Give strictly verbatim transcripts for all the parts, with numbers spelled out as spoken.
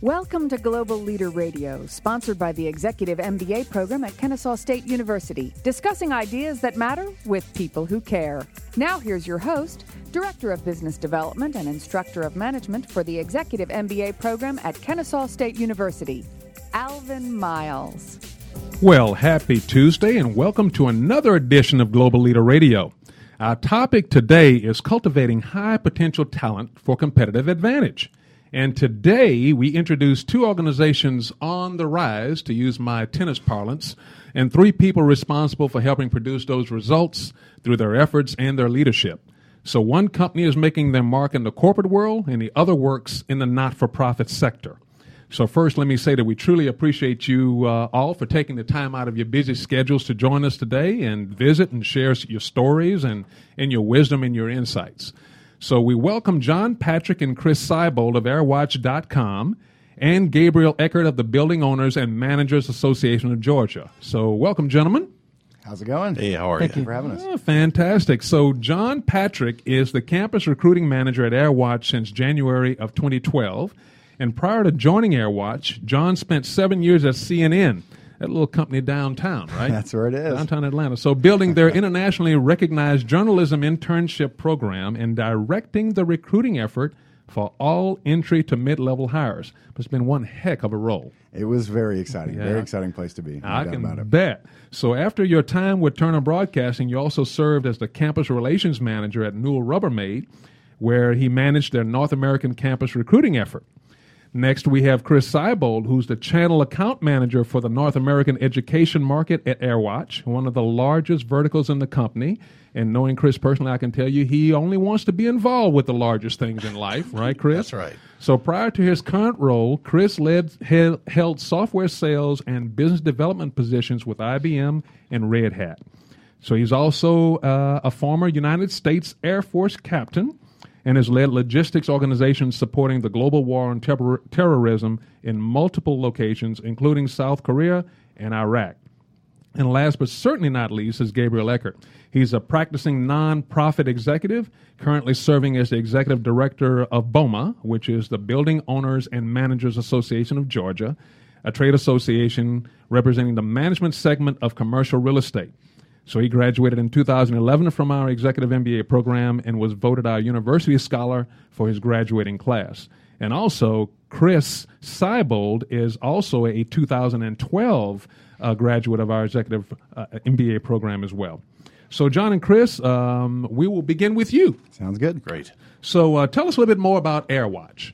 Welcome to Global Leader Radio, sponsored by the Executive M B A program at Kennesaw State University, discussing ideas that matter with people who care. Now here's your host, Director of Business Development and Instructor of Management for the Executive M B A program at Kennesaw State University, Alvin Miles. Well, happy Tuesday and welcome to another edition of Global Leader Radio. Our topic today is cultivating high potential talent for competitive advantage. And today we introduce two organizations on the rise, to use my tennis parlance, and three people responsible for helping produce those results through their efforts and their leadership. So one company is making their mark in the corporate world and the other works in the not-for-profit sector. So first, let me say that we truly appreciate you uh, all for taking the time out of your busy schedules to join us today and visit and share your stories and, and your wisdom and your insights. So we welcome John Patrick and Chris Seibold of airwatch dot com and Gabriel Eckert of the Building Owners and Managers Association of Georgia. So welcome, gentlemen. How's it going? Hey, how are Thank you? you for having us. Oh, fantastic. So John Patrick is the campus recruiting manager at AirWatch since January of twenty twelve. And prior to joining AirWatch, John spent seven years at C N N, that little company downtown, right? That's where it is. Downtown Atlanta. So building their internationally recognized journalism internship program and directing the recruiting effort for all entry to mid-level hires. It's been one heck of a role. It was very exciting. Yeah. Very exciting place to be. No I doubt can about it. bet. So after your time with Turner Broadcasting, you also served as the campus relations manager at Newell Rubbermaid, where he managed their North American campus recruiting effort. Next, we have Chris Seibold, who's the channel account manager for the North American education market at AirWatch, one of the largest verticals in the company. And knowing Chris personally, I can tell you he only wants to be involved with the largest things in life, right, Chris? That's right. So prior to his current role, Chris led held, held software sales and business development positions with I B M and Red Hat. So he's also uh, a former United States Air Force captain and has led logistics organizations supporting the global war on ter- terrorism in multiple locations, including South Korea and Iraq. And last but certainly not least is Gabriel Eckert. He's a practicing nonprofit executive, currently serving as the executive director of BOMA, which is the Building Owners and Managers Association of Georgia, a trade association representing the management segment of commercial real estate. So he graduated in two thousand eleven from our Executive M B A program and was voted our university scholar for his graduating class. And also, Chris Seibold is also a two thousand twelve uh, graduate of our Executive uh, M B A program as well. So John and Chris, um, we will begin with you. Sounds good. Great. So uh, tell us a little bit more about AirWatch.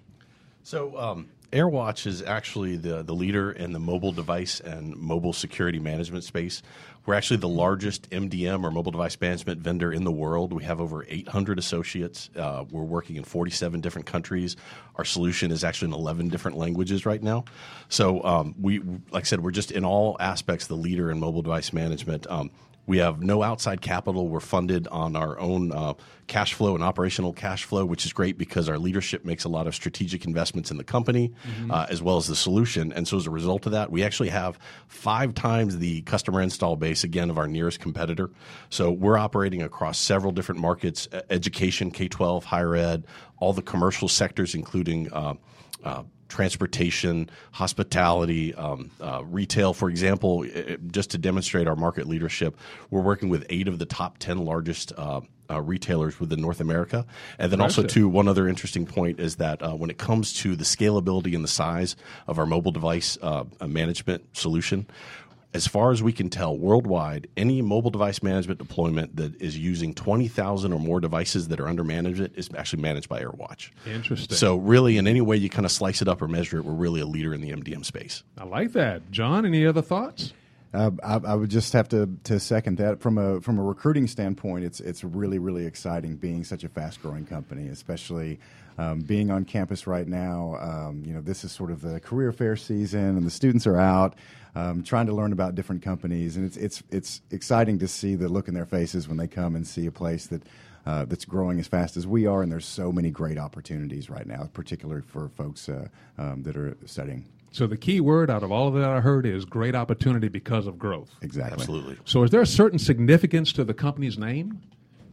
So um, AirWatch is actually the, the leader in the mobile device and mobile security management space. We're actually the largest M D M or mobile device management vendor in the world. We have over eight hundred associates. Uh, we're working in forty-seven different countries. Our solution is actually in eleven different languages right now. So um, we, like I said, we're just in all aspects the leader in mobile device management. Um, We have no outside capital. We're funded on our own uh, cash flow and operational cash flow, which is great because our leadership makes a lot of strategic investments in the company mm-hmm. uh, as well as the solution. And so as a result of that, we actually have five times the customer install base, again, of our nearest competitor. So we're operating across several different markets, education, K twelve, higher ed, all the commercial sectors, including uh, uh, transportation, hospitality, um, uh, retail, for example. It, just to demonstrate our market leadership, we're working with eight of the top ten largest uh, uh, retailers within North America. And then also, too, one other interesting point is that uh, when it comes to the scalability and the size of our mobile device uh, management solution, as far as we can tell, worldwide, any mobile device management deployment that is using twenty thousand or more devices that are under management is actually managed by AirWatch. Interesting. So really, in any way you kind of slice it up or measure it, we're really a leader in the M D M space. I like that. John, any other thoughts? Uh, I, I would just have to, to second that. From a from a recruiting standpoint, it's it's really, really exciting being such a fast-growing company, especially um, being on campus right now. Um, you know, this is sort of the career fair season, and the students are out um, trying to learn about different companies, and it's it's it's exciting to see the look in their faces when they come and see a place that uh, that's growing as fast as we are, and there's so many great opportunities right now, particularly for folks uh, um, that are studying. So the key word out of all of that I heard is great opportunity because of growth. Exactly. Absolutely. So is there a certain significance to the company's name,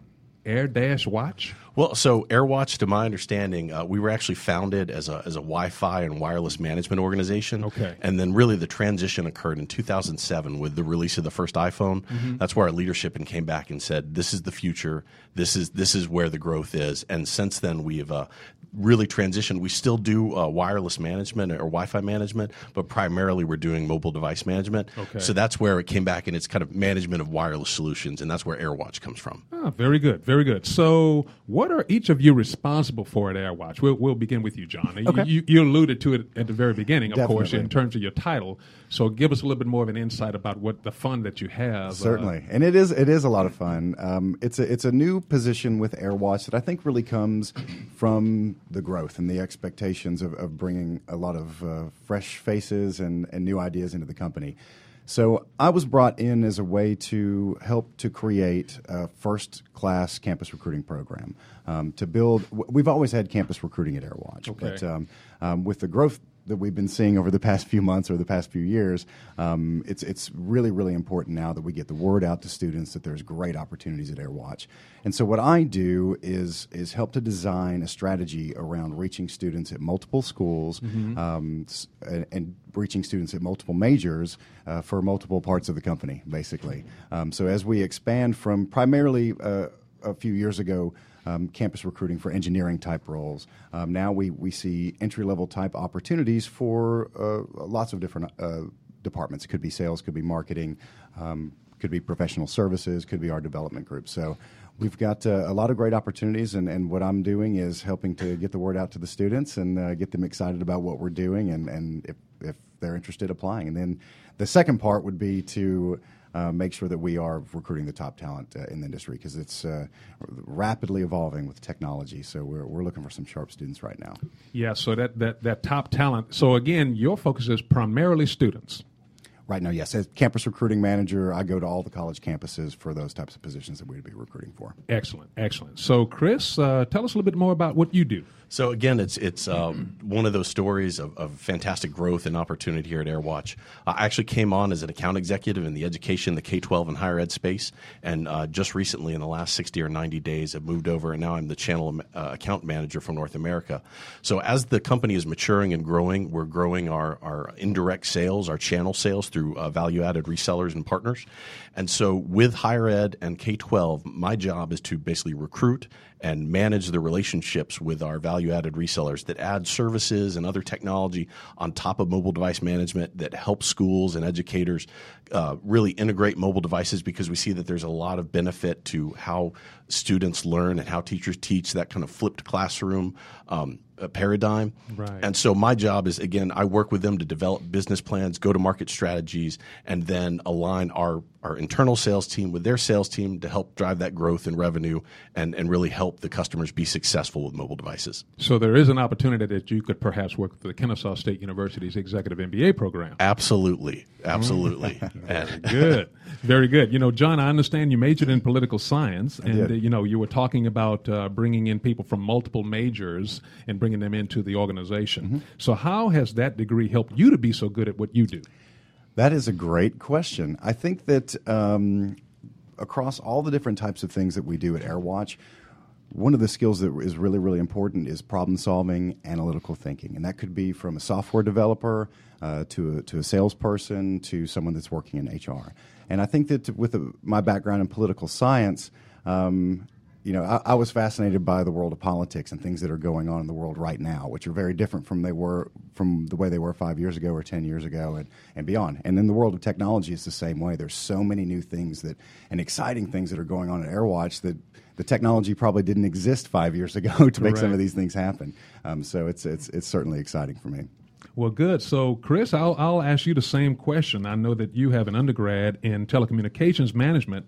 Air Dash Watch? Well, so AirWatch, to my understanding, uh, we were actually founded as a as a Wi-Fi and wireless management organization. Okay. And then really the transition occurred in two thousand seven with the release of the first iPhone. Mm-hmm. That's where our leadership and came back and said, "This is the future. This is this is where the growth is." And since then, we've uh, really transitioned. We still do uh, wireless management or Wi-Fi management, but primarily we're doing mobile device management. Okay. So that's where it came back, and it's kind of management of wireless solutions, and that's where AirWatch comes from. Ah, very good, very good. So what are each of you responsible for at AirWatch? We'll, we'll begin with you, John. Okay. You, you alluded to it at the very beginning, of Definitely. course, in terms of your title. So give us a little bit more of an insight about what the fun that you have. Certainly, uh, and it is it is a lot of fun. Um, it's a it's a new position with AirWatch that I think really comes from the growth and the expectations of, of bringing a lot of uh, fresh faces and, and new ideas into the company. So I was brought in as a way to help to create a first-class campus recruiting program, um, to build – we've always had campus recruiting at AirWatch. Okay. But um, um, with the growth that we've been seeing over the past few months or the past few years, um, it's it's really, really important now that we get the word out to students that there's great opportunities at AirWatch. And so what I do is is help to design a strategy around reaching students at multiple schools mm-hmm. um, and, and reaching students at multiple majors uh, for multiple parts of the company, basically. Um, so as we expand from primarily uh, a few years ago, Um, campus recruiting for engineering type roles. Um, now we, we see entry level type opportunities for uh, lots of different uh, departments. It could be sales, could be marketing, um, could be professional services, could be our development group. So we've got uh, a lot of great opportunities, and, and what I'm doing is helping to get the word out to the students and uh, get them excited about what we're doing, and, and if, if they're interested, applying. And then the second part would be to Uh, make sure that we are recruiting the top talent uh, in the industry, because it's uh, rapidly evolving with technology. So we're we're looking for some sharp students right now. Yeah, so that, that, that top talent. So again, your focus is primarily students. Right now, yes. As campus recruiting manager, I go to all the college campuses for those types of positions that we'd be recruiting for. Excellent, excellent. So Chris, uh, tell us a little bit more about what you do. So again, it's it's um, one of those stories of, of fantastic growth and opportunity here at AirWatch. I actually came on as an account executive in the education, the K twelve and higher ed space, and uh, just recently in the last sixty or ninety days I've moved over, and now I'm the channel uh, account manager for North America. So as the company is maturing and growing, we're growing our, our indirect sales, our channel sales through uh, value-added resellers and partners. And so with higher ed and K twelve, my job is to basically recruit and manage the relationships with our value-added resellers that add services and other technology on top of mobile device management that help schools and educators uh, really integrate mobile devices, because we see that there's a lot of benefit to how students learn and how teachers teach, that kind of flipped classroom um, paradigm. Right. And so my job is, again, I work with them to develop business plans, go-to-market strategies, and then align our, our internal sales team with their sales team to help drive that growth and revenue and, and really help the customers be successful with mobile devices. So there is an opportunity that you could perhaps work with the Kennesaw State University's Executive M B A program. Absolutely. Absolutely. Very good. Very good. You know, John, I understand you majored in political science, and, uh, you know, you were talking about uh, bringing in people from multiple majors and bringing them into the organization. Mm-hmm. So how has that degree helped you to be so good at what you do? That is a great question. I think that um, across all the different types of things that we do at AirWatch, one of the skills that is really, really important is problem solving, analytical thinking. And that could be from a software developer uh, to, a, to a salesperson to someone that's working in H R. And I think that with a, my background in political science, um, you know, I, I was fascinated by the world of politics and things that are going on in the world right now, which are very different from they were from the way they were five years ago or ten years ago and, and beyond. And in the world of technology, it's the same way. There's so many new things that and exciting things that are going on at AirWatch that the technology probably didn't exist five years ago to make right. some of these things happen. Um, so it's it's it's certainly exciting for me. Well, good. So, Chris, I'll, I'll ask you the same question. I know that you have an undergrad in telecommunications management,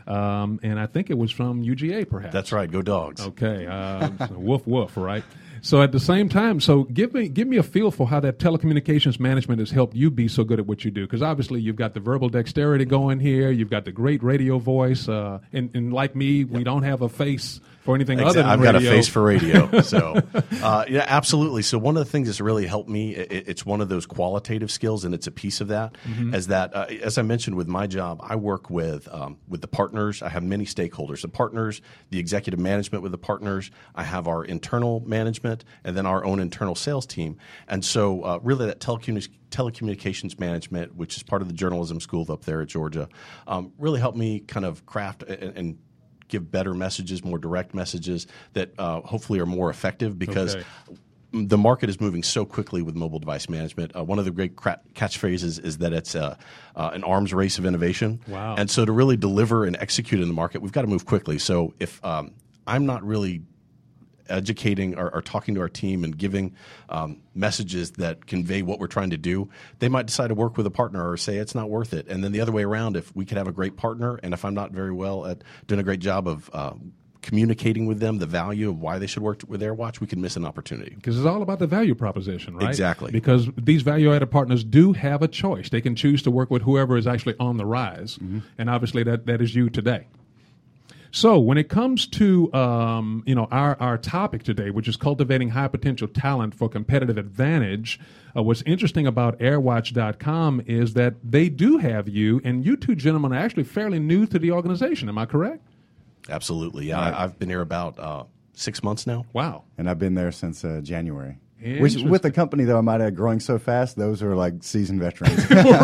um, and I think it was from U G A, perhaps. That's right. Go Dogs. Okay. Uh, so woof, woof, right? So at the same time, so give me give me a feel for how that telecommunications management has helped you be so good at what you do. Because obviously you've got the verbal dexterity going here. You've got the great radio voice. Uh, and, and like me, yep. we don't have a face for anything Exa- other than I've radio. got a face for radio. So, uh, yeah, absolutely. So one of the things that's really helped me, it, it's one of those qualitative skills, and it's a piece of that, mm-hmm. is that, uh, as I mentioned with my job, I work with um, with the partners. I have many stakeholders, the partners, the executive management with the partners. I have our internal management, and then our own internal sales team. And so uh, really that telecommunications telecommunications management, which is part of the journalism school up there at Georgia, um, really helped me kind of craft and, and give better messages, more direct messages that uh, hopefully are more effective because okay. the market is moving so quickly with mobile device management. Uh, one of the great cra- catchphrases is that it's uh, uh, an arms race of innovation. Wow. And so to really deliver and execute in the market, we've got to move quickly. So if um, I'm not really educating or, or talking to our team and giving um, messages that convey what we're trying to do, they might decide to work with a partner or say it's not worth it. And then the other way around, if we could have a great partner, and if I'm not very well at doing a great job of uh, communicating with them the value of why they should work with AirWatch, we can miss an opportunity. Because it's all about the value proposition, right? Exactly. Because these value-added partners do have a choice. They can choose to work with whoever is actually on the rise, mm-hmm. and obviously that, that is you today. So when it comes to um, you know our, our topic today, which is cultivating high potential talent for competitive advantage, uh, what's interesting about airwatch dot com is that they do have you, and you two gentlemen are actually fairly new to the organization. Am I correct? Absolutely. Yeah, I, I've been here about uh, six months now. Wow. And I've been there since uh, January. Which, with the company, though, I might add, growing so fast, those are like seasoned veterans.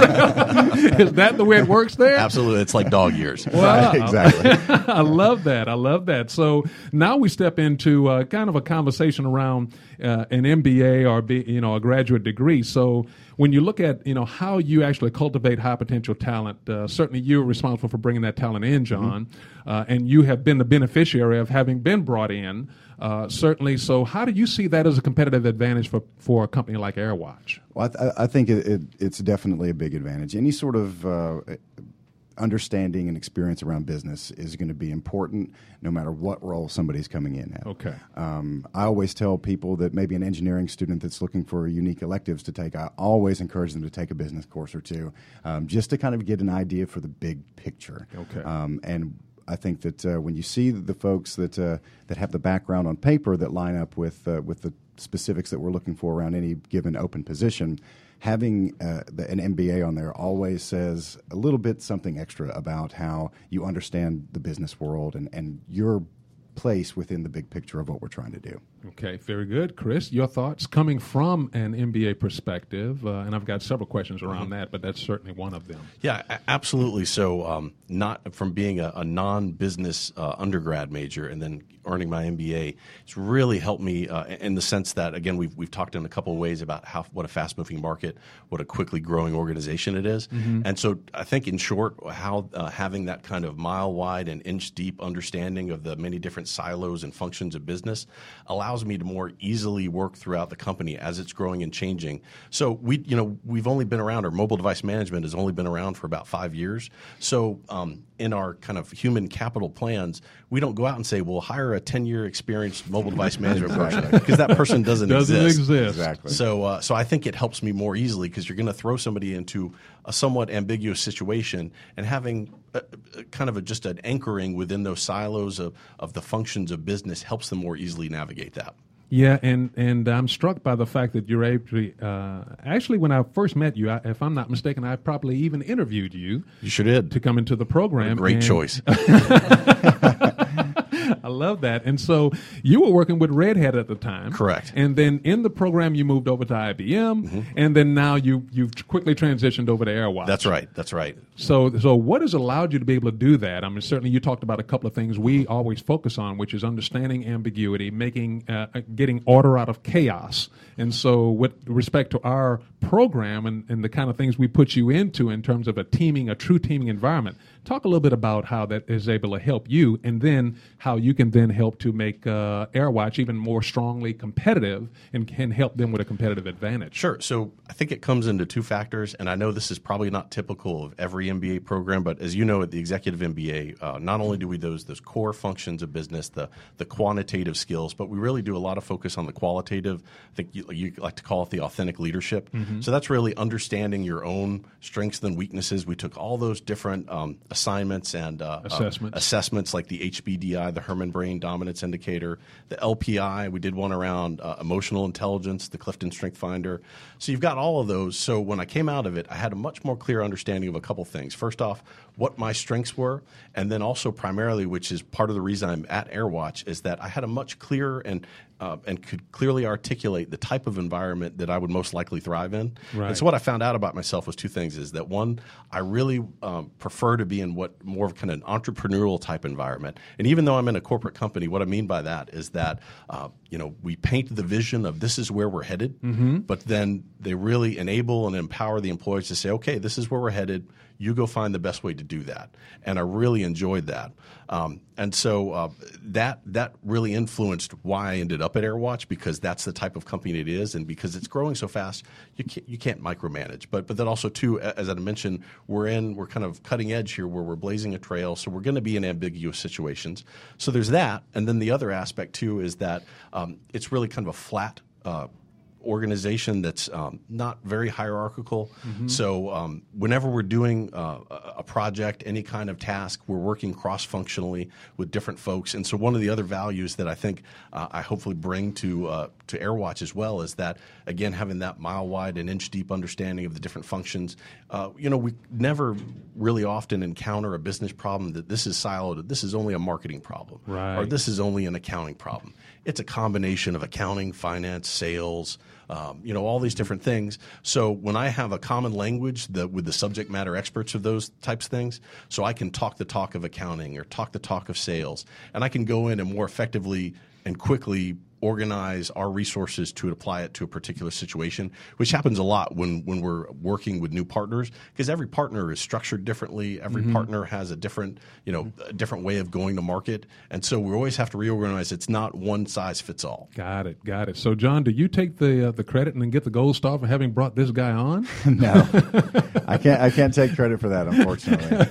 Is that the way it works there? Absolutely. It's like dog years. Wow. Right, exactly. I love that. I love that. So now we step into uh, kind of a conversation around uh, an M B A or be, you know a graduate degree. So when you look at you know how you actually cultivate high potential talent, uh, certainly you're responsible for bringing that talent in, John, mm-hmm. uh, and you have been the beneficiary of having been brought in. Uh, certainly. So how do you see that as a competitive advantage for, for a company like AirWatch? Well, I, th- I think it, it, it's definitely a big advantage. Any sort of uh, understanding and experience around business is going to be important no matter what role somebody's coming in at. Okay. Um, I always tell people that maybe an engineering student that's looking for unique electives to take, I always encourage them to take a business course or two um, just to kind of get an idea for the big picture. Okay. Um, and I think that uh, when you see the folks that uh, that have the background on paper that line up with uh, with the specifics that we're looking for around any given open position, having uh, the, an M B A on there always says a little bit something extra about how you understand the business world and, and your place within the big picture of what we're trying to do. Okay, very good. Chris, your thoughts coming from an M B A perspective, uh, and I've got several questions around mm-hmm. that, but that's certainly one of them. Yeah, absolutely. So um, not from being a, a non-business uh, undergrad major and then earning my M B A, it's really helped me uh, in the sense that, again, we've we've talked in a couple of ways about how what a fast-moving market, what a quickly growing organization it is. Mm-hmm. And so I think, in short, how uh, having that kind of mile-wide and inch-deep understanding of the many different silos and functions of business allows me to more easily work throughout the company as it's growing and changing. So we, you know, we've only been around, or mobile device management has only been around for about five years. So um, in our kind of human capital plans, we don't go out and say, well, hire a ten-year experienced mobile device management person, because that person doesn't, doesn't exist. exist. Exactly. So, uh, so I think it helps me more easily because you're going to throw somebody into a somewhat ambiguous situation, and having a, a kind of a, just an anchoring within those silos of, of the functions of business helps them more easily navigate that. Yeah, and, and I'm struck by the fact that you're able to, uh, actually, when I first met you, I, if I'm not mistaken, I probably even interviewed you. You sure did. To come into the program. Great and choice. I love that. And so you were working with Red Hat at the time. Correct. And then in the program, you moved over to I B M, mm-hmm. and then now you, you've quickly transitioned over to AirWatch. That's right. That's right. So, so what has allowed you to be able to do that? I mean, certainly you talked about a couple of things we always focus on, which is understanding ambiguity, making, uh, getting order out of chaos. And so with respect to our program and, and the kind of things we put you into in terms of a teaming, a true teaming environment, talk a little bit about how that is able to help you, and then how you can then help to make uh, AirWatch even more strongly competitive and can help them with a competitive advantage. Sure. So I think it comes into two factors, and I know this is probably not typical of every M B A program, but as you know, at the Executive M B A, uh, not only do we those those core functions of business, the the quantitative skills, but we really do a lot of focus on the qualitative. I think you, you like to call it the authentic leadership. Mm-hmm. So that's really understanding your own strengths and weaknesses. We took all those different um, assignments and uh, assessments. Uh, assessments like the H B D I, the Herman Brain Dominance Indicator, the L P I. We did one around uh, emotional intelligence, the Clifton Strength Finder. So you've got all of those. So when I came out of it, I had a much more clear understanding of a couple things. First off, what my strengths were, and then also primarily, which is part of the reason I'm at AirWatch, is that I had a much clearer and uh, and could clearly articulate the type of environment that I would most likely thrive in. Right. And so what I found out about myself was two things: is that one, I really um, prefer to be in what more of kind of an entrepreneurial type environment. And even though I'm in a corporate company, what I mean by that is that uh, you know we paint the vision of this is where we're headed, mm-hmm. but then they really enable and empower the employees to say, okay, this is where we're headed. You go find the best way to do that. And I really enjoyed that. Um, and so uh, that that really influenced why I ended up at AirWatch, because that's the type of company it is, and because it's growing so fast, you can't, you can't micromanage. But but then also too, as I mentioned, we're in we're kind of cutting edge here, where we're blazing a trail. So we're going to be in ambiguous situations. So there's that, and then the other aspect too is that um, it's really kind of a flat Uh, organization that's um, not very hierarchical. Mm-hmm. So um, whenever we're doing uh, a project, any kind of task, we're working cross-functionally with different folks. And so one of the other values that I think uh, I hopefully bring to uh, to AirWatch as well is that, again, having that mile-wide and inch-deep understanding of the different functions. Uh, you know, we never really often encounter a business problem that this is siloed. This is only a marketing problem. Right. Or this is only an accounting problem. It's a combination of accounting, finance, sales, Um, you know, all these different things. So when I have a common language that with the subject matter experts of those types of things, so I can talk the talk of accounting or talk the talk of sales, and I can go in and more effectively and quickly organize our resources to apply it to a particular situation, which happens a lot when, when we're working with new partners, because every partner is structured differently. Every mm-hmm. partner has a different, you know, a different way of going to market. And so we always have to reorganize. It's not one size fits all. Got it. Got it. So, John, do you take the uh, the credit and then get the gold star for having brought this guy on? No, I can't. I can't take credit for that, unfortunately.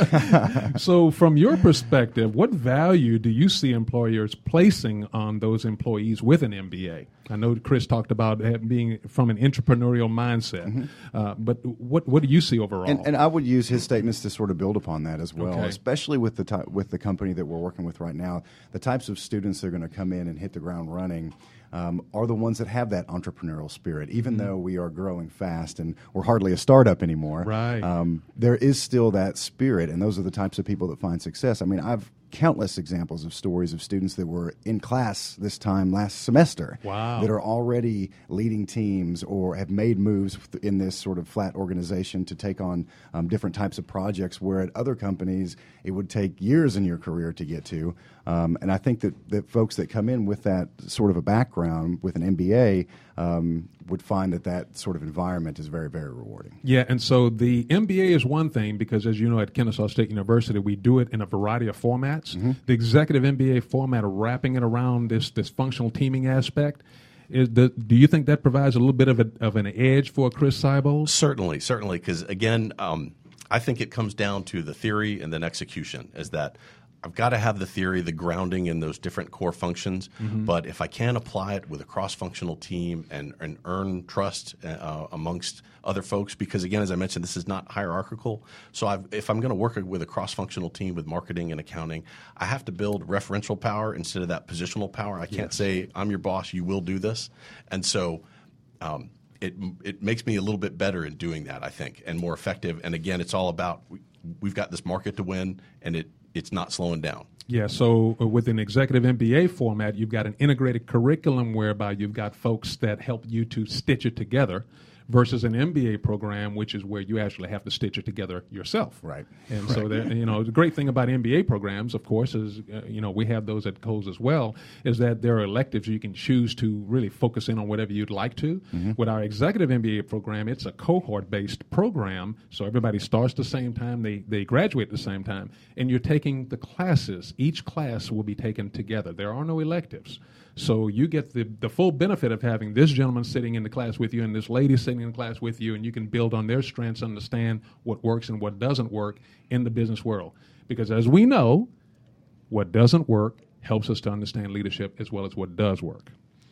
So, from your perspective, what value do you see employers placing on those employees with an M B A? I know Chris talked about being from an entrepreneurial mindset, mm-hmm. uh, but what what do you see overall? And, and I would use his statements to sort of build upon that as well, okay. especially with the ty- with the company that we're working with right now. The types of students that are going to come in and hit the ground running um, are the ones that have that entrepreneurial spirit. Even mm-hmm. though we are growing fast and we're hardly a startup anymore, right? Um, there is still that spirit, and those are the types of people that find success. I mean, I've countless examples of stories of students that were in class this time last semester wow. that are already leading teams or have made moves in this sort of flat organization to take on um, different types of projects, where at other companies it would take years in your career to get to. Um, and I think that, that folks that come in with that sort of a background with an M B A um, would find that that sort of environment is very, very rewarding. Yeah, and so the M B A is one thing, because as you know, at Kennesaw State University, we do it in a variety of formats. Mm-hmm. The executive M B A format, wrapping it around this, this functional teaming aspect, is the, do you think that provides a little bit of, a, of an edge for Chris Seibold? Certainly, certainly, because again, um, I think it comes down to the theory and then execution, is that I've got to have the theory, the grounding in those different core functions, mm-hmm. but if I can apply it with a cross-functional team and, and earn trust uh, amongst other folks, because again, as I mentioned, this is not hierarchical. So I've, if I'm going to work with a cross-functional team with marketing and accounting, I have to build referential power instead of that positional power. I can't yes. say, I'm your boss, you will do this. And so um, it it makes me a little bit better in doing that, I think, and more effective. And again, it's all about we, we've got this market to win, and it it's not slowing down. Yeah, so uh, with an executive M B A format, you've got an integrated curriculum whereby you've got folks that help you to stitch it together, versus an M B A program, which is where you actually have to stitch it together yourself. Right. And right. so, there, you know, the great thing about M B A programs, of course, is, uh, you know, we have those at Coles as well, is that there are electives you can choose to really focus in on whatever you'd like to. Mm-hmm. With our executive M B A program, it's a cohort-based program, so everybody starts the same time, they, they graduate at the same time, and you're taking the classes. Each class will be taken together. There are no electives. So you get the, the full benefit of having this gentleman sitting in the class with you and this lady sitting in the class with you, and you can build on their strengths, understand what works and what doesn't work in the business world. Because as we know, what doesn't work helps us to understand leadership as well as what does work.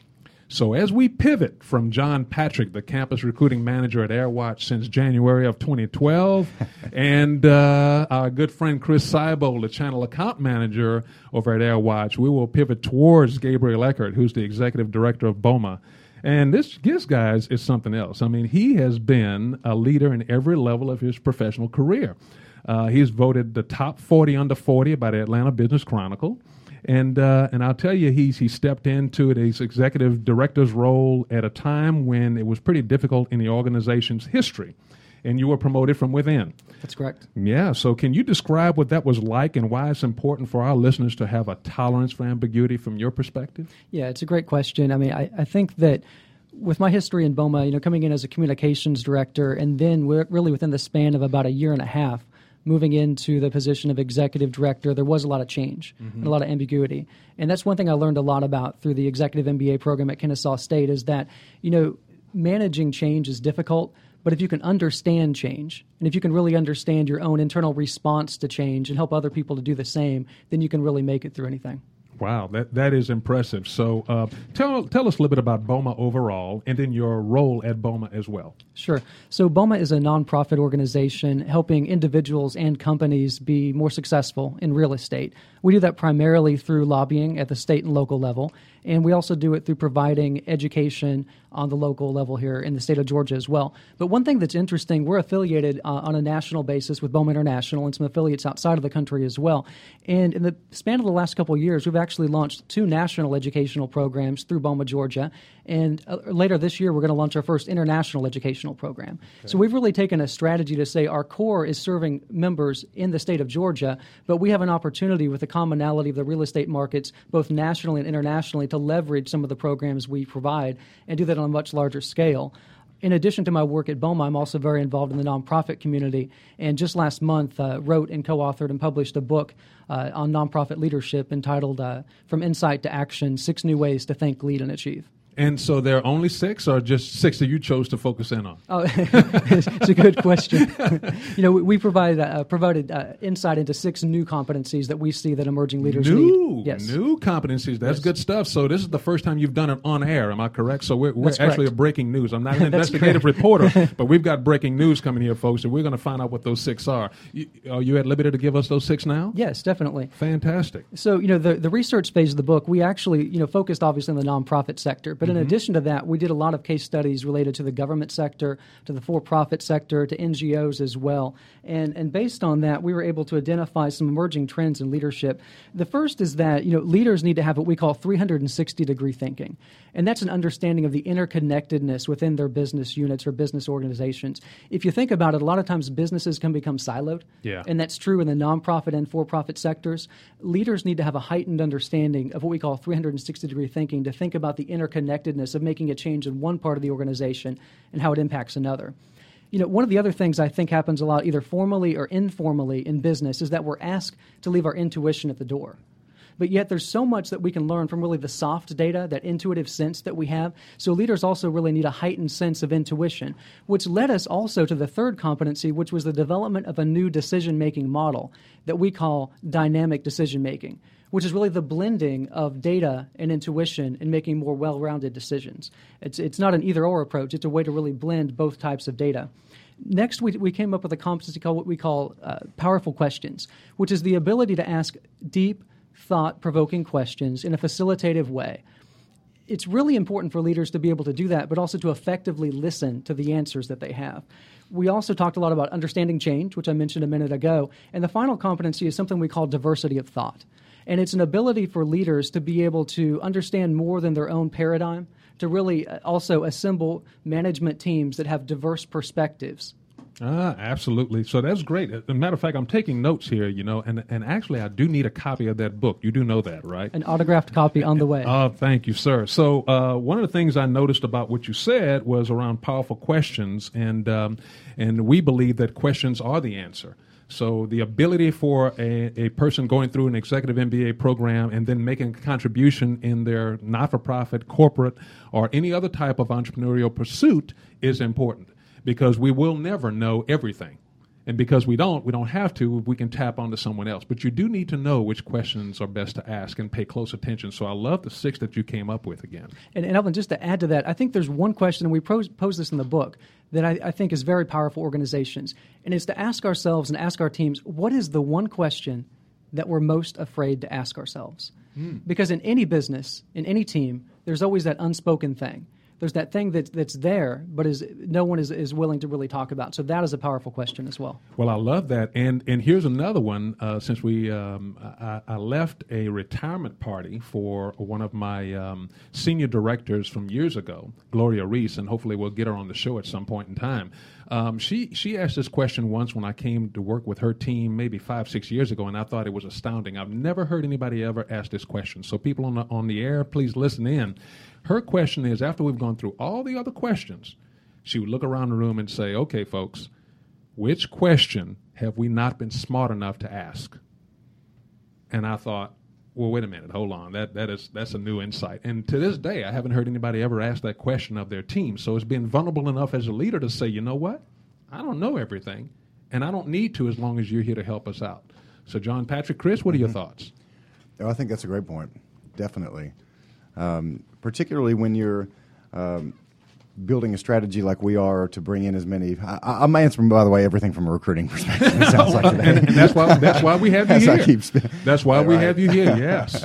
So as we pivot from John Patrick, the campus recruiting manager at AirWatch since January of twenty twelve, and uh, our good friend Chris Seibold, the channel account manager over at AirWatch, we will pivot towards Gabriel Eckert, who's the executive director of BOMA. And this, this guys is something else. I mean, he has been a leader in every level of his professional career. Uh, he's voted the top forty under forty by the Atlanta Business Chronicle. And uh, and I'll tell you, he's he stepped into his executive director's role at a time when it was pretty difficult in the organization's history, and you were promoted from within. That's correct. Yeah. So can you describe what that was like and why it's important for our listeners to have a tolerance for ambiguity from your perspective? Yeah, it's a great question. I mean, I, I think that with my history in BOMA, you know, coming in as a communications director, and then we're really within the span of about a year and a half, moving into the position of executive director, there was a lot of change mm-hmm. and a lot of ambiguity. And that's one thing I learned a lot about through the executive M B A program at Kennesaw State is that, you know, managing change is difficult, but if you can understand change, and if you can really understand your own internal response to change and help other people to do the same, then you can really make it through anything. Wow, that, that is impressive. So uh, tell tell us a little bit about BOMA overall and then your role at BOMA as well. Sure. So BOMA is a nonprofit organization helping individuals and companies be more successful in real estate. We do that primarily through lobbying at the state and local level, and we also do it through providing education on the local level here in the state of Georgia as well. But one thing that's interesting, we're affiliated uh, on a national basis with BOMA International and some affiliates outside of the country as well. And in the span of the last couple of years, we've actually launched two national educational programs through BOMA Georgia. And uh, later this year, we're going to launch our first international educational program. Okay. So we've really taken a strategy to say our core is serving members in the state of Georgia, but we have an opportunity with the commonality of the real estate markets, both nationally and internationally, to leverage some of the programs we provide and do that on a much larger scale. In addition to my work at BOMA, I'm also very involved in the nonprofit community, and just last month uh, wrote and co-authored and published a book uh, on nonprofit leadership entitled uh, From Insight to Action, Six New Ways to Think, Lead, and Achieve. And so there are only six, or just six that you chose to focus in on? Oh, it's a good question. you know, we, we provide uh, provided uh, insight into six new competencies that we see that emerging leaders new, need. Yes, new competencies. That's yes. good stuff. So this is the first time you've done it on air. Am I correct? So we're, we're That's actually correct. a breaking news. I'm not an investigative reporter, but we've got breaking news coming here, folks, and we're going to find out what those six are. You, are you at liberty to give us those six now? Yes, definitely. Fantastic. So, you know, the, the research phase of the book, we actually, you know, focused obviously on the nonprofit sector, but mm-hmm. in addition to that, we did a lot of case studies related to the government sector, to the for-profit sector, to N G Os as well. And and based on that, we were able to identify some emerging trends in leadership. The first is that, you know, leaders need to have what we call three hundred sixty degree thinking. And that's an understanding of the interconnectedness within their business units or business organizations. If you think about it, a lot of times businesses can become siloed. Yeah. And that's true in the nonprofit and for-profit sectors. Leaders need to have a heightened understanding of what we call three hundred sixty degree thinking to think about the interconnectedness of making a change in one part of the organization and how it impacts another. You know, one of the other things I think happens a lot, either formally or informally in business, is that we're asked to leave our intuition at the door. But yet there's so much that we can learn from really the soft data, that intuitive sense that we have. So leaders also really need a heightened sense of intuition, which led us also to the third competency, which was the development of a new decision-making model that we call dynamic decision-making, which is really the blending of data and intuition and making more well-rounded decisions. It's it's not an either-or approach. It's a way to really blend both types of data. Next, we, we came up with a competency called what we call uh, powerful questions, which is the ability to ask deep, thought-provoking questions in a facilitative way. It's really important for leaders to be able to do that, but also to effectively listen to the answers that they have. We also talked a lot about understanding change, which I mentioned a minute ago. And the final competency is something we call diversity of thought. And it's an ability for leaders to be able to understand more than their own paradigm, to really also assemble management teams that have diverse perspectives. Ah, absolutely. So that's great. As a matter of fact, I'm taking notes here, you know, and, and actually I do need a copy of that book. You do know that, right? An autographed copy on the way. Oh, thank you, sir. So uh, one of the things I noticed about what you said was around powerful questions, and um, and we believe that questions are the answer. So the ability for a, a person going through an executive M B A program and then making a contribution in their not-for-profit, corporate, or any other type of entrepreneurial pursuit is important, because we will never know everything. And because we don't, we don't have to, we can tap onto someone else. But you do need to know which questions are best to ask and pay close attention. So I love the six that you came up with again. And, and Alvin, just to add to that, I think there's one question, and we pose, pose this in the book, that I, I think is very powerful organizations. And it's to ask ourselves and ask our teams, what is the one question that we're most afraid to ask ourselves? Mm. Because in any business, in any team, there's always that unspoken thing. There's that thing that, that's there, but is no one is, is willing to really talk about. So that is a powerful question as well. Well, I love that. And and here's another one. Uh, since we, um, I, I left a retirement party for one of my um, senior directors from years ago, Gloria Reese, and hopefully we'll get her on the show at some point in time. Um, she she asked this question once when I came to work with her team maybe five, six years ago, and I thought it was astounding. I've never heard anybody ever ask this question. So people on the, on the air, please listen in. Her question is, after we've gone through all the other questions, she would look around the room and say, okay, folks, which question have we not been smart enough to ask? And I thought, well, wait a minute, hold on. That that is that's a new insight. And to this day, I haven't heard anybody ever ask that question of their team. So it's been vulnerable enough as a leader to say, you know what? I don't know everything, and I don't need to as long as you're here to help us out. So John Patrick, Chris, what are mm-hmm. your thoughts? Oh, I think that's a great point. Definitely. Um, particularly when you're um, building a strategy like we are to bring in as many. I, I'm answering, by the way, everything from a recruiting perspective. It sounds like today. and, and that's why that's why we have you As here. I keep sp- that's why we right. have you here. Yes.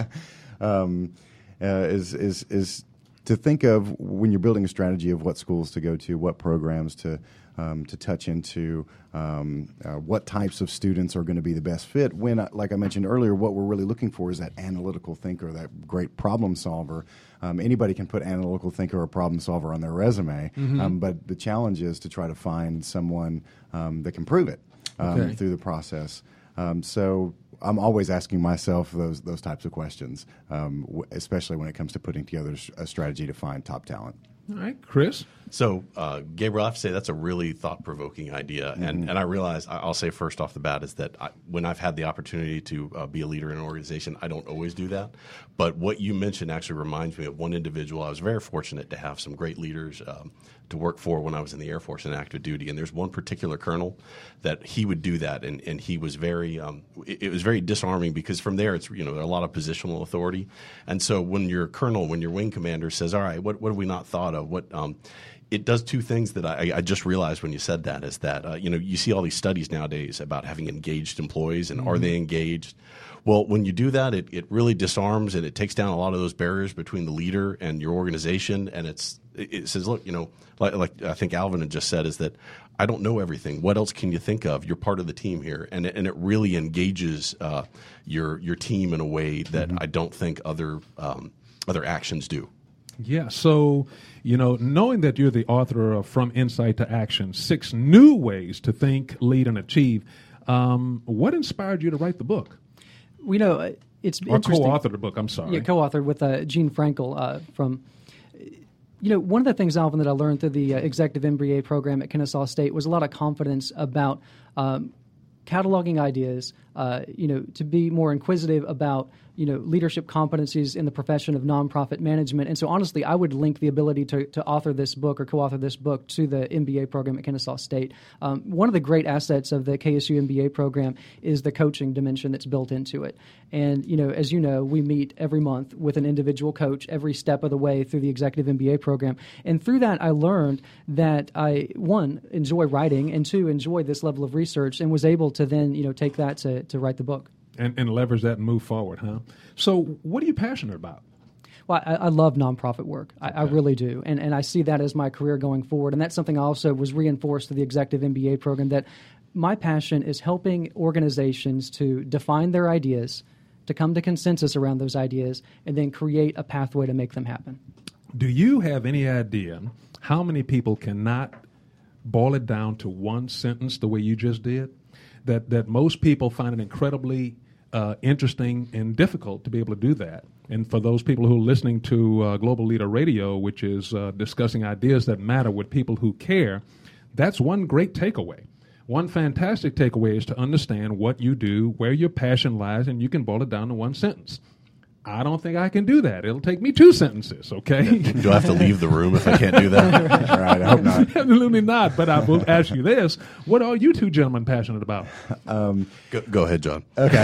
um, uh, is is is to think of when you're building a strategy of what schools to go to, what programs to um, to touch into, um, uh, what types of students are going to be the best fit. When, uh, like I mentioned earlier, what we're really looking for is that analytical thinker, that great problem solver. Um, anybody can put analytical thinker or problem solver on their resume, mm-hmm. um, but the challenge is to try to find someone um, that can prove it um, okay. through the process. Um, so I'm always asking myself those those types of questions, um, w- especially when it comes to putting together a strategy to find top talent. All right, Chris. So, uh, Gabriel, I have to say that's a really thought-provoking idea, mm-hmm. and and I realize I'll say first off the bat is that I, when I've had the opportunity to uh, be a leader in an organization, I don't always do that. But what you mentioned actually reminds me of one individual. I was very fortunate to have some great leaders um, to work for when I was in the Air Force in active duty, and there's one particular colonel that he would do that, and, and he was very um, it, it was very disarming because from there it's you know there are a lot of positional authority, and so when your colonel, when your wing commander says, all right, what what have we not thought of? What um, it does two things that I, I just realized when you said that is that, uh, you know, you see all these studies nowadays about having engaged employees and mm-hmm. are they engaged? Well, when you do that, it, it really disarms and it takes down a lot of those barriers between the leader and your organization. And it's it, it says, look, you know, like, like I think Alvin had just said is that I don't know everything. What else can you think of? You're part of the team here. And it, and it really engages uh, your your team in a way that mm-hmm. I don't think other um, other actions do. Yeah, so, you know, knowing that you're the author of From Insight to Action, Six New Ways to Think, Lead, and Achieve, um, what inspired you to write the book? We know uh, it's or interesting. co-authored the book, I'm sorry. Yeah, co-authored with uh, Gene Frankel uh, from... You know, one of the things, Alvin, that I learned through the uh, executive M B A program at Kennesaw State was a lot of confidence about um, cataloging ideas, uh, you know, to be more inquisitive about, you know, leadership competencies in the profession of nonprofit management. And so, honestly, I would link the ability to, to author this book or co-author this book to the M B A program at Kennesaw State. Um, one of the great assets of the K S U M B A program is the coaching dimension that's built into it. And, you know, as you know, we meet every month with an individual coach every step of the way through the executive M B A program. And through that, I learned that I, one, enjoy writing, and two, enjoy this level of research, and was able to then, you know, take that to, to write the book. And, and leverage that and move forward, huh? So what are you passionate about? Well, I, I love nonprofit work. I, okay. I really do. And and I see that as my career going forward. And that's something I also was reinforced through the Executive M B A program, that my passion is helping organizations to define their ideas, to come to consensus around those ideas, and then create a pathway to make them happen. Do you have any idea how many people cannot boil it down to one sentence the way you just did? That that most people find it incredibly uh, interesting and difficult to be able to do that. And for those people who are listening to uh, Global Leader Radio, which is uh, discussing ideas that matter with people who care, that's one great takeaway. One fantastic takeaway is to understand what you do, where your passion lies, and you can boil it down to one sentence. I don't think I can do that. It'll take me two sentences, okay? Do I have to leave the room if I can't do that? Right, I hope not. Absolutely not. But I will ask you this: what are you two gentlemen passionate about? Um, Go, go ahead, John. okay.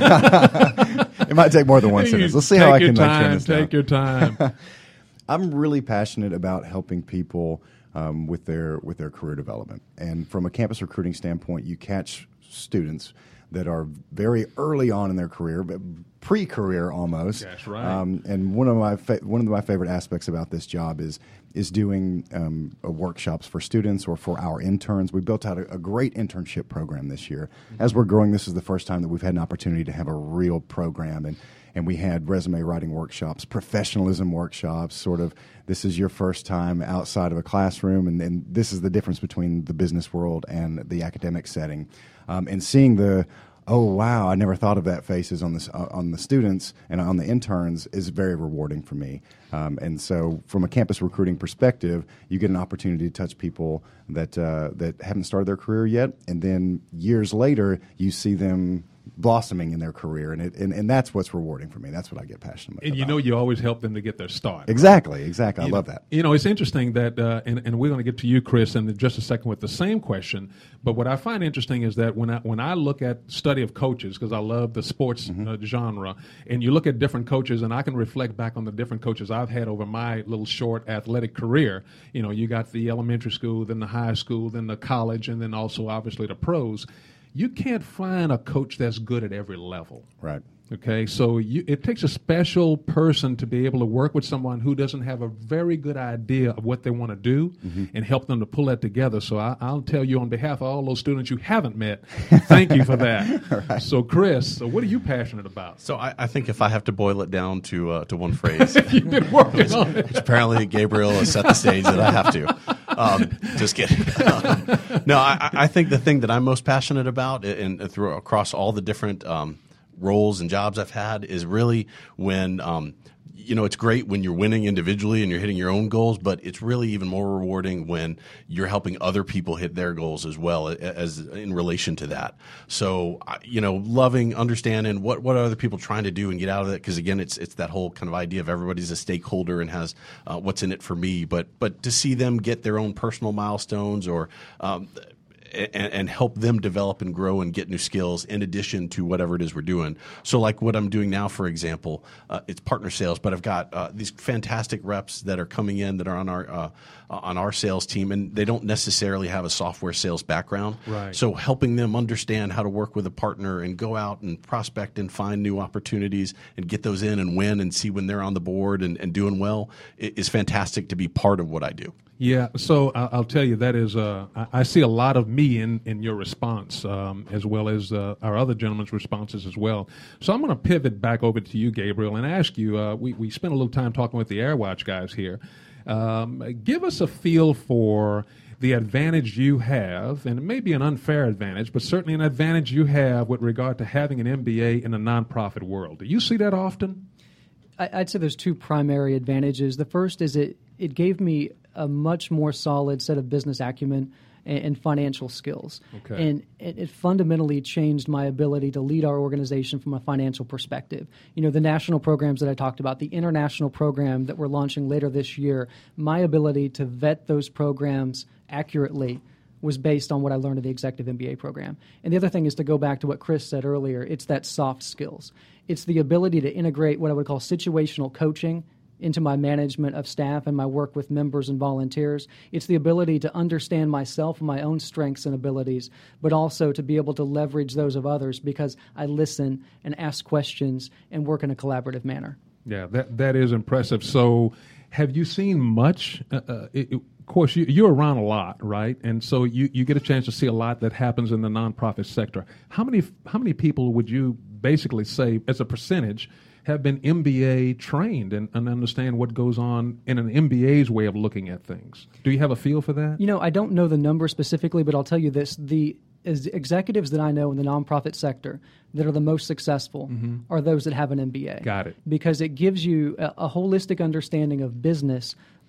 It might take more than one sentence. Let's see Take how I your can like, turn time. this Take down. your time. I'm really passionate about helping people um, with their with their career development. And from a campus recruiting standpoint, you catch students that are very early on in their career, but pre-career almost. That's right. Um, and one of my fa- one of my favorite aspects about this job is is doing um, uh, workshops for students or for our interns. We built out a, a great internship program this year. Mm-hmm. As we're growing, this is the first time that we've had an opportunity to have a real program, and and we had resume writing workshops, professionalism workshops, sort of this is your first time outside of a classroom, and, and this is the difference between the business world and the academic setting. Um, and seeing the, oh, wow, I never thought of that faces on, this, uh, on the students and on the interns is very rewarding for me. Um, and so from a campus recruiting perspective, you get an opportunity to touch people that, uh, that haven't started their career yet, and then years later, you see them blossoming in their career, and, it, and and that's what's rewarding for me. That's what I get passionate about. And you know, you always help them to get their start. Exactly, exactly. I You love know, that. You know, it's interesting that, uh, and, and we're going to get to you, Chris, in just a second with the same question. But what I find interesting is that when I when I look at study of coaches, because I love the sports mm-hmm. uh, genre, and you look at different coaches, and I can reflect back on the different coaches I've had over my little short athletic career. You know, you got the elementary school, then the high school, then the college, and then also obviously the pros. You can't find a coach that's good at every level. Right. Okay, so you, it takes a special person to be able to work with someone who doesn't have a very good idea of what they want to do mm-hmm. and help them to pull that together. So I, I'll tell you on behalf of all those students you haven't met, thank you for that. Right. So Chris, so what are you passionate about? So I, I think if I have to boil it down to uh, to one phrase, You've been working on it. which apparently Gabriel has set the stage that I have to. Um, just kidding. Um, no, I, I think the thing that I'm most passionate about, and, and through across all the different um, roles and jobs I've had, is really when um, you know, it's great when you're winning individually and you're hitting your own goals, but it's really even more rewarding when you're helping other people hit their goals as well as in relation to that. So, you know, loving, understanding what, what are other people trying to do and get out of it. Because again, it's it's that whole kind of idea of everybody's a stakeholder and has uh, what's in it for me. But but to see them get their own personal milestones or um, And, and help them develop and grow and get new skills in addition to whatever it is we're doing. So like what I'm doing now, for example, uh, it's partner sales, but I've got uh, these fantastic reps that are coming in that are on our uh, on our sales team, and they don't necessarily have a software sales background. Right. So helping them understand how to work with a partner and go out and prospect and find new opportunities and get those in and win and see when they're on the board and, and doing well is fantastic to be part of what I do. Yeah, so I- I'll tell you that is uh, I-, I see a lot of me in, in your response, um, as well as uh, our other gentlemen's responses as well. So I'm going to pivot back over to you, Gabriel, and ask you. Uh, we we spent a little time talking with the Airwatch guys here. Um, give us a feel for the advantage you have, and it may be an unfair advantage, but certainly an advantage you have with regard to having an M B A in a nonprofit world. Do you see that often? I'd say there's two primary advantages. The first is it it gave me a much more solid set of business acumen and, and financial skills. Okay. And it, it fundamentally changed my ability to lead our organization from a financial perspective. You know, the national programs that I talked about, the international program that we're launching later this year, my ability to vet those programs accurately was based on what I learned in the Executive M B A program. And the other thing is to go back to what Chris said earlier. It's that soft skills. It's the ability to integrate what I would call situational coaching into my management of staff and my work with members and volunteers. It's the ability to understand myself and my own strengths and abilities, but also to be able to leverage those of others because I listen and ask questions and work in a collaborative manner. Yeah, that that is impressive. So have you seen much? Uh, uh, it, it, of course, you, you're around a lot, right? And so you, you get a chance to see a lot that happens in the nonprofit sector. How many how many people would you basically say, as a percentage, have been M B A trained and, and understand what goes on in an M B A's way of looking at things? Do you have a feel for that? You know, I don't know the number specifically, but I'll tell you this. The as executives that I know in the nonprofit sector that are the most successful mm-hmm. are those that have an M B A. Got it. Because it gives you a, a holistic understanding of business,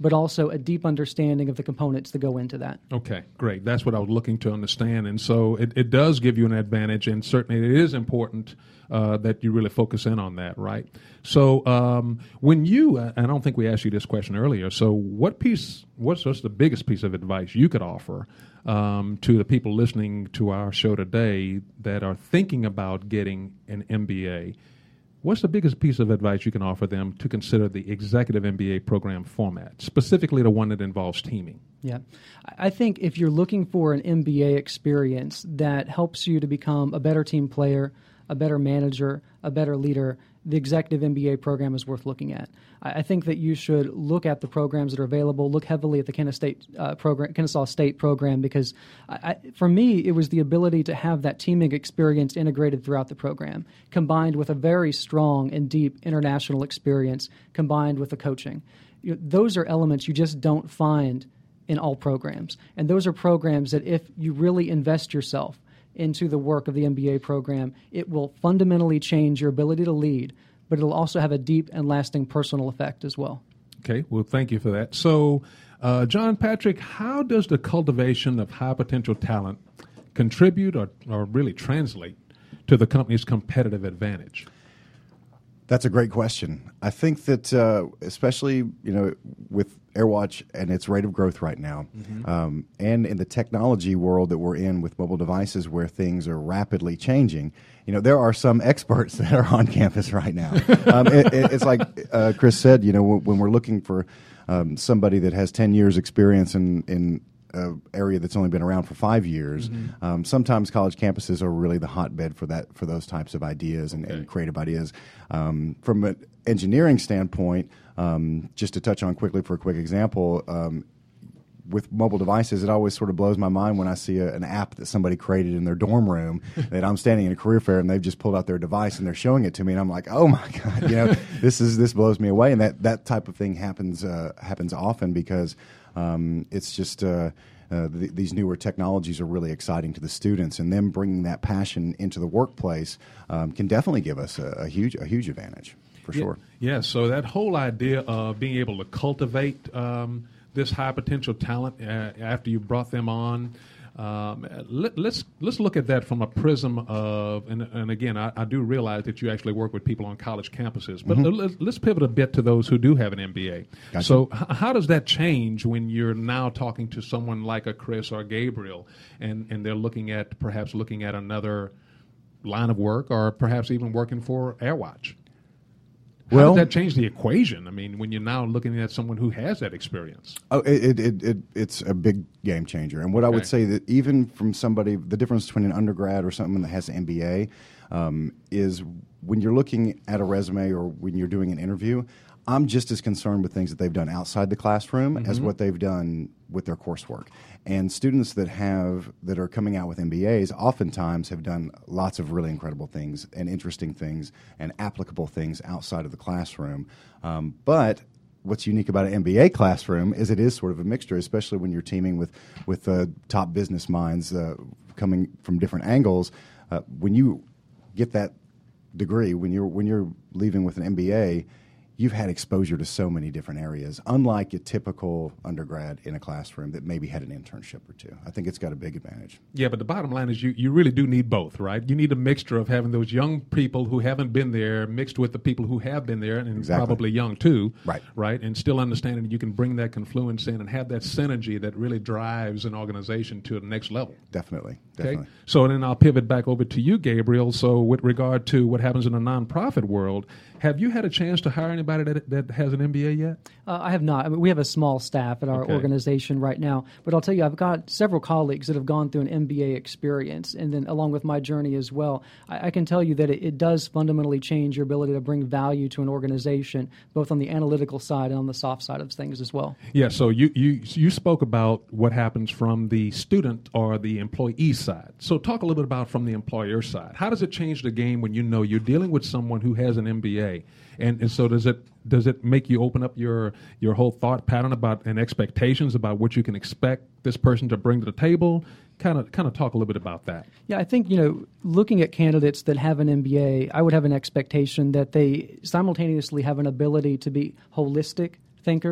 but also a deep understanding of the components that go into that. Okay, great. That's what I was looking to understand. And so it, it does give you an advantage, and certainly it is important uh, that you really focus in on that, right? So um, when you, uh, I don't think we asked you this question earlier, so what piece, what's, what's the biggest piece of advice you could offer um, to the people listening to our show today that are thinking about getting an M B A? What's the biggest piece of advice you can offer them to consider the executive M B A program format, specifically the one that involves teaming? Yeah. I think if you're looking for an M B A experience that helps you to become a better team player, a better manager, a better leader, the executive M B A program is worth looking at. I think that you should look at the programs that are available, look heavily at the Kennesaw State, uh, program, Kennesaw State program, because I, I, for me, it was the ability to have that teaming experience integrated throughout the program, combined with a very strong and deep international experience, combined with the coaching. You know, those are elements you just don't find in all programs. And those are programs that if you really invest yourself into the work of the M B A program, it will fundamentally change your ability to lead, but it'll also have a deep and lasting personal effect as well. Okay, well, thank you for that. So, uh, John Patrick, how does the cultivation of high potential talent contribute or, or really translate to the company's competitive advantage? That's a great question. I think that uh, especially, you know, with AirWatch and its rate of growth right now, mm-hmm. um, and in the technology world that we're in with mobile devices where things are rapidly changing, you know, there are some experts that are on campus right now. um, it, it, it's like uh, Chris said, you know, when, when we're looking for um, somebody that has ten years experience in, in uh, area that's only been around for five years. Mm-hmm. Um, sometimes college campuses are really the hotbed for that, for those types of ideas and, okay. and creative ideas. Um, from an engineering standpoint, um, just to touch on quickly for a quick example, um, with mobile devices, it always sort of blows my mind when I see a, an app that somebody created in their dorm room that I'm standing in a career fair and they've just pulled out their device and they're showing it to me and I'm like, oh my God, you know, this is this blows me away. And that, that type of thing happens uh, happens often because um, it's just uh, uh, th- these newer technologies are really exciting to the students, and them bringing that passion into the workplace um, can definitely give us a, a huge a huge advantage for sure. Yeah, yeah. So that whole idea of being able to cultivate Um, this high potential talent uh, after you brought them on. Um, let, let's let's look at that from a prism of, and, and again, I, I do realize that you actually work with people on college campuses, but mm-hmm. let's, let's pivot a bit to those who do have an M B A. Gotcha. So h- how does that change when you're now talking to someone like a Chris or Gabriel, and, and they're looking at, perhaps looking at another line of work, or perhaps even working for AirWatch? How well, does that change the equation? I mean, when you're now looking at someone who has that experience. Oh, it, it, it, it's a big game changer. And what okay. I would say that even from somebody, the difference between an undergrad or someone that has an M B A um, is when you're looking at a resume or when you're doing an interview, I'm just as concerned with things that they've done outside the classroom mm-hmm. as what they've done with their coursework. And students that have that are coming out with M B As oftentimes have done lots of really incredible things and interesting things and applicable things outside of the classroom. Um, but what's unique about an M B A classroom is it is sort of a mixture, especially when you're teaming with with uh, top business minds uh, coming from different angles. Uh, when you get that degree, when you're when you're leaving with an M B A, you've had exposure to so many different areas, unlike a typical undergrad in a classroom that maybe had an internship or two. I think it's got a big advantage. Yeah, but the bottom line is you, you really do need both, right? You need a mixture of having those young people who haven't been there mixed with the people who have been there and exactly. probably young too, right? Right, and still understanding that you can bring that confluence in and have that synergy that really drives an organization to the next level. Definitely, definitely. Okay? So then I'll pivot back over to you, Gabriel. So with regard to what happens in the nonprofit world, have you had a chance to hire anybody that, that has an M B A yet? Uh, I have not. I mean, we have a small staff at our okay. organization right now, but I'll tell you, I've got several colleagues that have gone through an M B A experience, and then along with my journey as well, I, I can tell you that it, it does fundamentally change your ability to bring value to an organization, both on the analytical side and on the soft side of things as well. Yeah, so you, you, you spoke about what happens from the student or the employee side. So talk a little bit about from the employer side. How does it change the game when you know you're dealing with someone who has an M B A? And, and so does it does it make you open up your your whole thought pattern about and expectations about what you can expect this person to bring to the table? Kind of kind of talk a little bit about that. Yeah, I think, you know, looking at candidates that have an M B A, I would have an expectation that they simultaneously have an ability to be holistic thinkers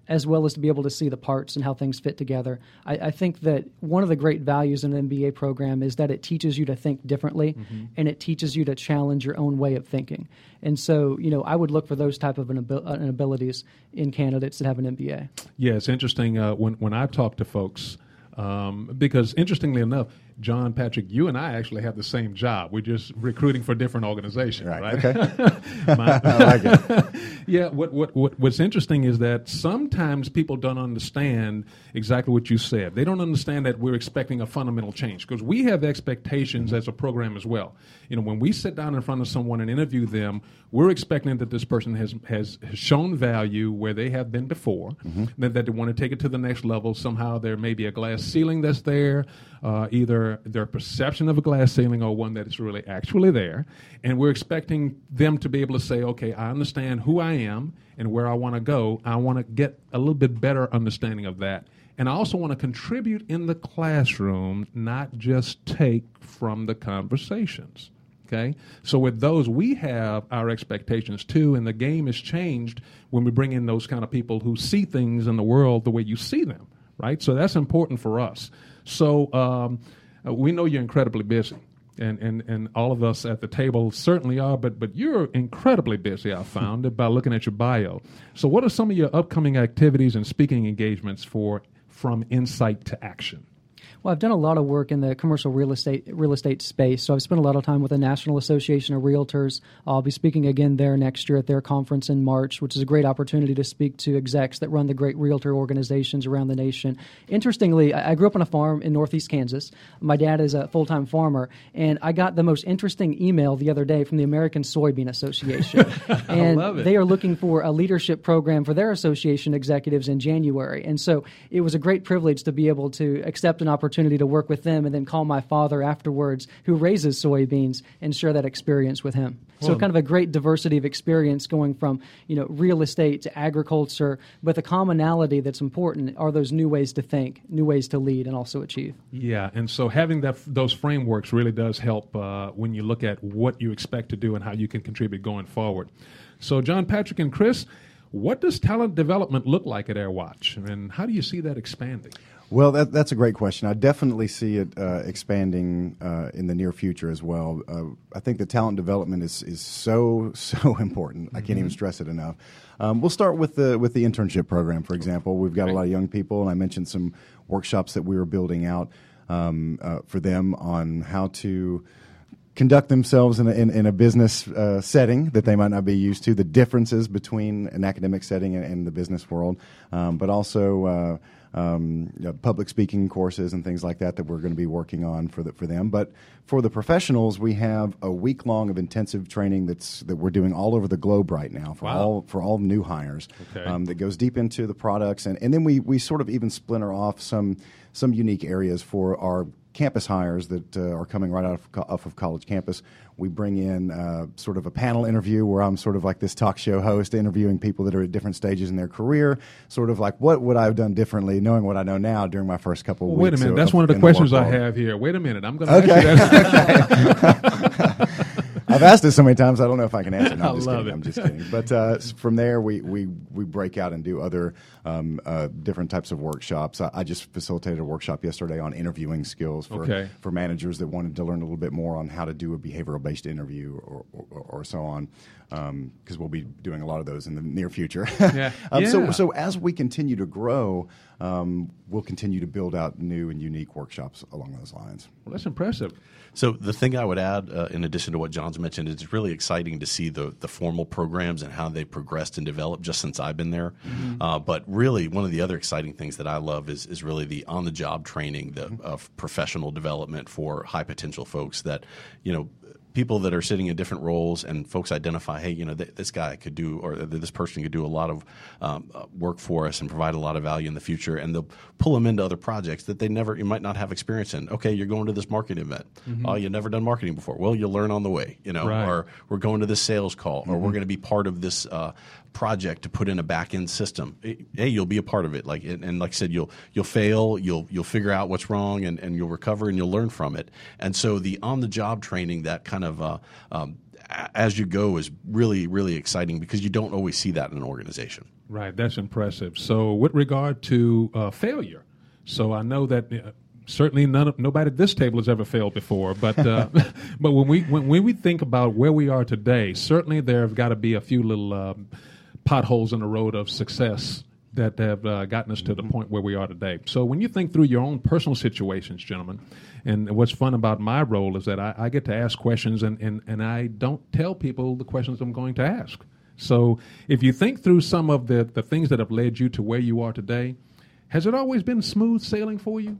as well as to be able to see the parts and how things fit together. I, I think that one of the great values in an M B A program is that it teaches you to think differently, mm-hmm. and it teaches you to challenge your own way of thinking. And so, you know, I would look for those type of an abil- uh, abilities in candidates that have an M B A. Yeah, it's interesting uh, when, when I talk to folks, um, because interestingly enough, John, Patrick, you and I actually have the same job. We're just recruiting for different organizations, right? right? Okay. My, I like it. Yeah, what, what, what, what's interesting is that sometimes people don't understand exactly what you said. They don't understand that we're expecting a fundamental change, because we have expectations as a program as well. You know, when we sit down in front of someone and interview them, we're expecting that this person has, has, has shown value where they have been before, mm-hmm. that, that they want to take it to the next level. Somehow there may be a glass ceiling that's there, uh, either their perception of a glass ceiling or one that is really actually there. And we're expecting them to be able to say, okay, I understand who I am and where I want to go. I want to get a little bit better understanding of that. And I also want to contribute in the classroom, not just take from the conversations. Okay? So with those, we have our expectations too, and the game is changed when we bring in those kind of people who see things in the world the way you see them, right? So that's important for us. So um, we know you're incredibly busy, and, and, and all of us at the table certainly are, but but you're incredibly busy, I found, by looking at your bio. So what are some of your upcoming activities and speaking engagements for From Insight to Action? Well, I've done a lot of work in the commercial real estate real estate space, so I've spent a lot of time with the National Association of Realtors. I'll be speaking again there next year at their conference in March, which is a great opportunity to speak to execs that run the great realtor organizations around the nation. Interestingly, I grew up on a farm in northeast Kansas. My dad is a full-time farmer, and I got the most interesting email the other day from the American Soybean Association. And I love it. They are looking for a leadership program for their association executives in January. And so it was a great privilege to be able to accept an opportunity to work with them and then call my father afterwards, who raises soybeans, and share that experience with him. So Well, kind of a great diversity of experience going from, you know, real estate to agriculture, but the commonality that's important are those new ways to think, new ways to lead, and also achieve. Yeah, and so having that those frameworks really does help uh, when you look at what you expect to do and how you can contribute going forward. So John, Patrick, and Chris, what does talent development look like at AirWatch, and how do you see that expanding? Well, that, that's a great question. I definitely see it uh, expanding uh, in the near future as well. Uh, I think the talent development is is so so important. Mm-hmm. I can't even stress it enough. Um, we'll start with the with the internship program, for example. We've got okay. a lot of young people, and I mentioned some workshops that we were building out um, uh, for them on how to conduct themselves in a, in, in a business uh, setting that they might not be used to, the differences between an academic setting and, and the business world, um, but also uh, um, you know, public speaking courses and things like that that we're going to be working on for the, for them. But for the professionals, we have a week long of intensive training that's that we're doing all over the globe right now for wow. all for all new hires. Okay. Um, that goes deep into the products, and, and then we we sort of even splinter off some some unique areas for our campus hires that uh, are coming right out of, co- off of college campus. We bring in uh, sort of a panel interview where I'm sort of like this talk show host interviewing people that are at different stages in their career, sort of like what would I have done differently knowing what I know now during my first couple of well, weeks. Wait a minute. Of, That's one of the the questions I world. have here. Wait a minute. I'm going to okay. ask you that. I've asked it so many times, I don't know if I can answer. No, I'm I just love kidding. it. I'm just kidding. But uh, from there, we, we, we break out and do other um, uh, different types of workshops. I, I just facilitated a workshop yesterday on interviewing skills for, Okay. for managers that wanted to learn a little bit more on how to do a behavioral-based interview or, or, or so on, because um, we'll be doing a lot of those in the near future. Yeah. um, yeah. So, so as we continue to grow, um, we'll continue to build out new and unique workshops along those lines. Well, that's impressive. So the thing I would add, uh, in addition to what John's mentioned, it's really exciting to see the the formal programs and how they progressed and developed just since I've been there. Mm-hmm. Uh, but really, one of the other exciting things that I love is is really the on the job training, the mm-hmm. uh, professional development for high potential folks that, you know, people that are sitting in different roles, and folks identify, hey, you know, th- this guy could do, or th- this person could do a lot of um, uh, work for us and provide a lot of value in the future, and they'll pull them into other projects that they never, you might not have experience in. Okay, you're going to this marketing event. Mm-hmm. Oh, you've never done marketing before. Well, you'll learn on the way, you know, right. or we're going to this sales call, mm-hmm. or we're going to be part of this uh, project to put in a back end system. Hey, you'll be a part of it. Like, and like I said, you'll you'll fail, you'll you'll figure out what's wrong, and, and you'll recover and you'll learn from it. And so the on the job training, that kind of uh, um, a- as you go is really, really exciting because you don't always see that in an organization. Right, that's impressive. So with regard to uh, failure, so I know that uh, certainly none of, nobody at this table has ever failed before, but uh, but when we when, when we think about where we are today, certainly there have got to be a few little um, potholes in the road of success that have uh, gotten us to the point where we are today. So when you think through your own personal situations, gentlemen, and what's fun about my role is that I, I get to ask questions, and, and, and I don't tell people the questions I'm going to ask. So if you think through some of the, the things that have led you to where you are today, has it always been smooth sailing for you?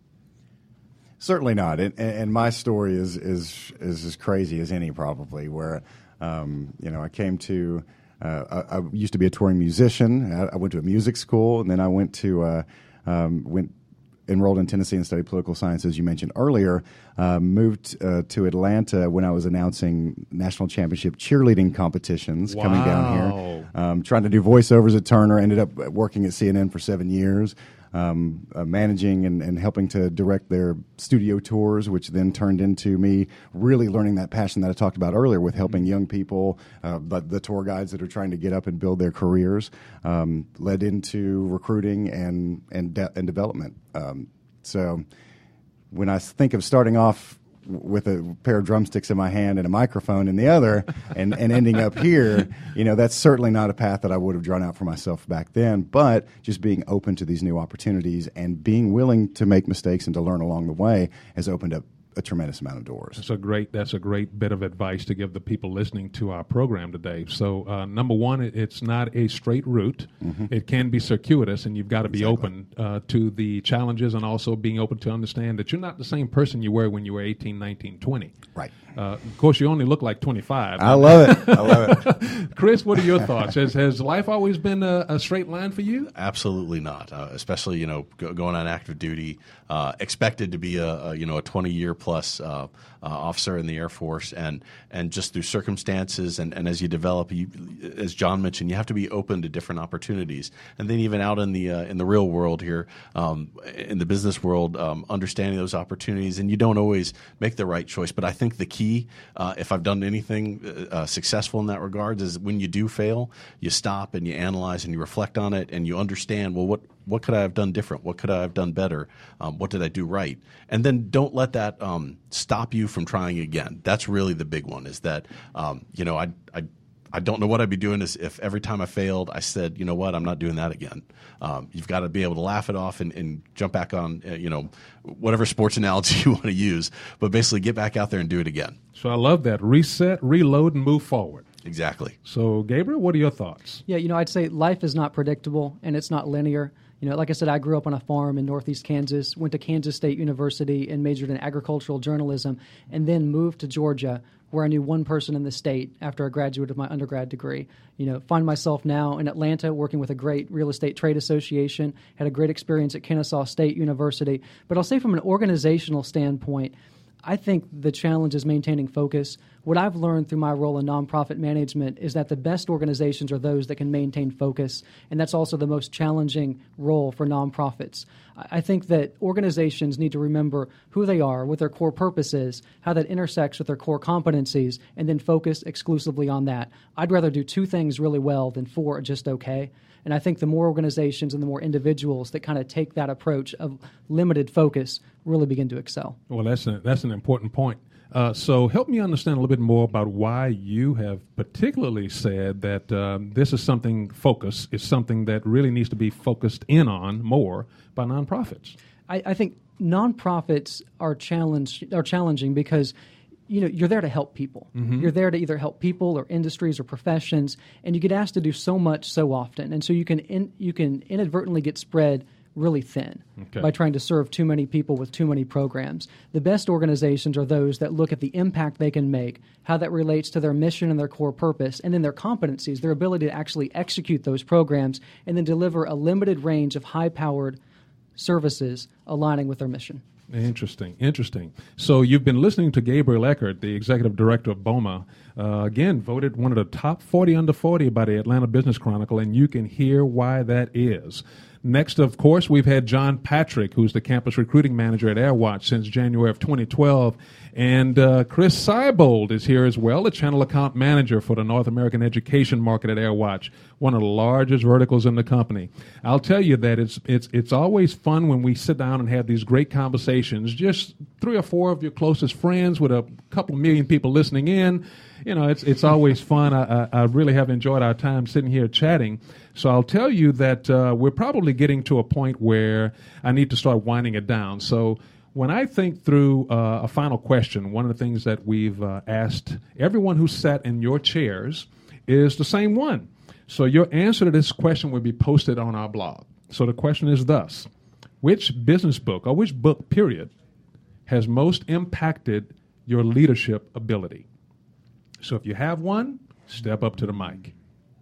Certainly not. And, and my story is, is, is as crazy as any, probably, where, um, you know, I came to... Uh, I, I used to be a touring musician. I, I went to a music school, and then I went to uh, um, went enrolled in Tennessee and studied political science, as you mentioned earlier. Uh, moved uh, to Atlanta when I was announcing national championship cheerleading competitions wow. coming down here. Um, trying to do voiceovers at Turner. Ended up working at C N N for seven years. Um, uh, managing and, and helping to direct their studio tours, which then turned into me really learning that passion that I talked about earlier with helping young people, uh, but the tour guides that are trying to get up and build their careers, um, led into recruiting and and, de- and development. Um, so when I think of starting off with a pair of drumsticks in my hand and a microphone in the other and, and ending up here, you know, that's certainly not a path that I would have drawn out for myself back then, but just being open to these new opportunities and being willing to make mistakes and to learn along the way has opened up a tremendous amount of doors. That's a great. That's a great bit of advice to give the people listening to our program today. So, uh, number one, it, it's not a straight route. Mm-hmm. It can be circuitous, and you've got to be exactly. open uh, to the challenges, and also being open to understand that you're not the same person you were when you were eighteen, nineteen, twenty. Right. Uh, of course, you only look like twenty-five. I love it. I love it. Chris, what are your thoughts? Has has life always been a, a straight line for you? Absolutely not. Uh, especially, you know, go, going on active duty, uh, expected to be a, a you know a twenty year plus uh, uh, officer in the Air Force, and and just through circumstances and, and as you develop, you, as John mentioned, you have to be open to different opportunities, and then even out in the uh, in the real world here, um, in the business world, um, understanding those opportunities, and you don't always make the right choice. But I think the key, uh, if I've done anything uh, successful in that regard, is when you do fail, you stop and you analyze and you reflect on it, and you understand, well, what what could I have done different? What could I have done better? Um, what did I do right? And then don't let that um, stop you from trying again. That's really the big one, is that, um, you know, I, I I don't know what I'd be doing is if every time I failed, I said, you know what, I'm not doing that again. Um, you've got to be able to laugh it off and, and jump back on, uh, you know, whatever sports analogy you want to use, but basically get back out there and do it again. So I love that. Reset, reload, and move forward. Exactly. So, Gabriel, what are your thoughts? Yeah, you know, I'd say life is not predictable and it's not linear. You know, like I said, I grew up on a farm in northeast Kansas, went to Kansas State University and majored in agricultural journalism, and then moved to Georgia, where I knew one person in the state after I graduated my undergrad degree. You know, find myself now in Atlanta working with a great real estate trade association, had a great experience at Kennesaw State University. But I'll say from an organizational standpoint, I think the challenge is maintaining focus. What I've learned through my role in nonprofit management is that the best organizations are those that can maintain focus, and that's also the most challenging role for nonprofits. I think that organizations need to remember who they are, what their core purpose is, how that intersects with their core competencies, and then focus exclusively on that. I'd rather do two things really well than four are just okay. And I think the more organizations and the more individuals that kind of take that approach of limited focus really begin to excel. Well, that's a, that's an important point. Uh, so help me understand a little bit more about why you have particularly said that um, this is something, focus is something that really needs to be focused in on more by nonprofits. I, I think nonprofits are challenged, are challenging because you know, you're there to help people. Mm-hmm. You're there to either help people or industries or professions, and you get asked to do so much so often. And so you can in, you can inadvertently get spread really thin okay. by trying to serve too many people with too many programs. The best organizations are those that look at the impact they can make, how that relates to their mission and their core purpose, and then their competencies, their ability to actually execute those programs, and then deliver a limited range of high-powered services aligning with their mission. Interesting, interesting. So you've been listening to Gabriel Eckert, the executive director of BOMA, Uh, again, voted one of the top forty under forty by the Atlanta Business Chronicle, and you can hear why that is. Next, of course, we've had John Patrick, who's the campus recruiting manager at AirWatch since January of twenty twelve. And uh, Chris Seibold is here as well, the channel account manager for the North American education market at AirWatch, one of the largest verticals in the company. I'll tell you that it's it's it's always fun when we sit down and have these great conversations, just three or four of your closest friends with a couple million people listening in. You know, it's it's always fun. I, I, I really have enjoyed our time sitting here chatting. So I'll tell you that uh, we're probably getting to a point where I need to start winding it down. So when I think through uh, a final question, one of the things that we've uh, asked everyone who sat in your chairs is the same one. So your answer to this question will be posted on our blog. So the question is thus: which business book, or which book, period, has most impacted your leadership ability? So if you have one, step up to the mic.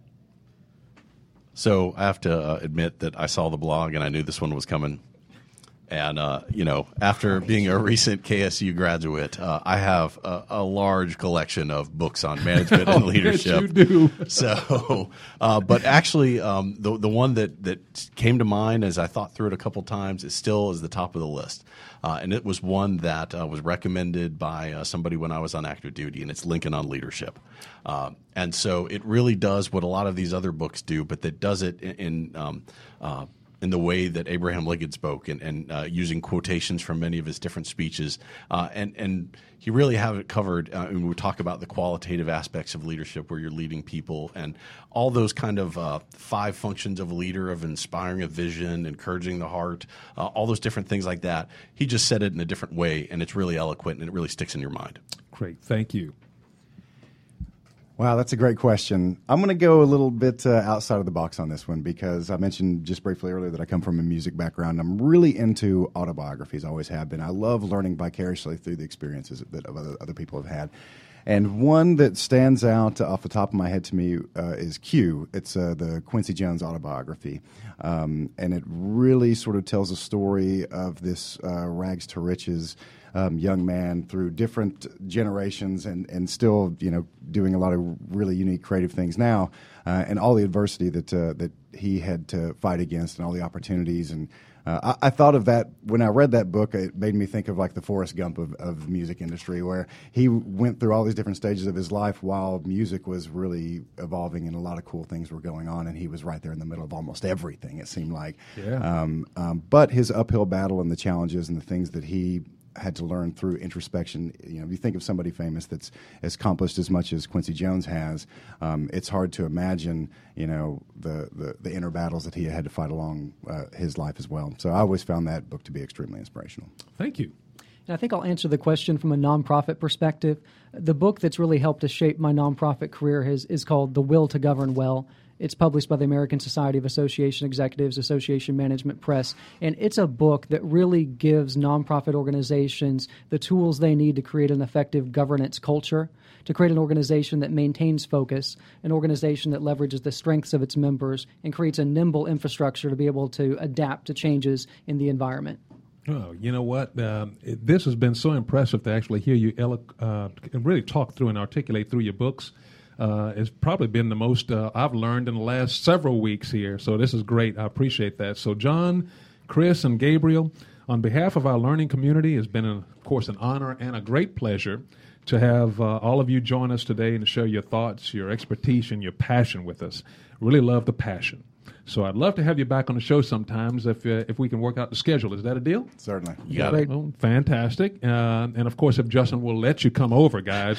So I have to uh, admit that I saw the blog and I knew this one was coming. And, uh, you know, after being a recent K S U graduate, uh, I have a, a large collection of books on management and leadership. Yes, you do. So, uh, but actually, um, the the one that, that came to mind as I thought through it a couple times is still is the top of the list. Uh, and it was one that uh, was recommended by uh, somebody when I was on active duty, and it's Lincoln on Leadership. Uh, and so it really does what a lot of these other books do, but that does it in, in um, uh, in the way that Abraham Lincoln spoke, and, and uh, using quotations from many of his different speeches. Uh, and, and he really have it covered. Uh, and we talk about the qualitative aspects of leadership, where you're leading people, and all those kind of uh, five functions of a leader, of inspiring a vision, encouraging the heart, uh, all those different things like that. He just said it in a different way, and it's really eloquent, and it really sticks in your mind. Great. Thank you. Wow, that's a great question. I'm going to go a little bit uh, outside of the box on this one, because I mentioned just briefly earlier that I come from a music background. I'm really into autobiographies, always have been. I love learning vicariously through the experiences that other, other people have had. And one that stands out off the top of my head to me uh, is Q. It's uh, the Quincy Jones autobiography. Um, and it really sort of tells a story of this uh, rags to riches Um, young man through different generations, and, and still, you know, doing a lot of really unique creative things now, uh, and all the adversity that uh, that he had to fight against, and all the opportunities. And uh, I, I thought of that when I read that book. It made me think of like the Forrest Gump of, of the music industry, where he went through all these different stages of his life while music was really evolving, and a lot of cool things were going on, and he was right there in the middle of almost everything, it seemed like. Yeah. Um, um, but his uphill battle and the challenges and the things that he had to learn through introspection. You know, if you think of somebody famous that's as accomplished as much as Quincy Jones has, um, it's hard to imagine, you know, the, the, the inner battles that he had to fight along uh, his life as well. So I always found that book to be extremely inspirational. Thank you. And I think I'll answer the question from a nonprofit perspective. The book that's really helped to shape my nonprofit career has, is called The Will to Govern Well. It's published by the American Society of Association Executives, Association Management Press, and it's a book that really gives nonprofit organizations the tools they need to create an effective governance culture, to create an organization that maintains focus, an organization that leverages the strengths of its members, and creates a nimble infrastructure to be able to adapt to changes in the environment. Oh, you know what? Um, it, this has been so impressive to actually hear you elo- uh, really talk through and articulate through your books. Uh, it's probably been the most uh, I've learned in the last several weeks here. So this is great. I appreciate that. So John, Chris, and Gabriel, on behalf of our learning community, it's been, a, of course, an honor and a great pleasure to have uh, all of you join us today and to share your thoughts, your expertise, and your passion with us. Really love the passion. So I'd love to have you back on the show sometimes if uh, if we can work out the schedule. Is that a deal? Certainly. You got it. Well, fantastic. Uh, and, of course, if Justin will let you come over, guys.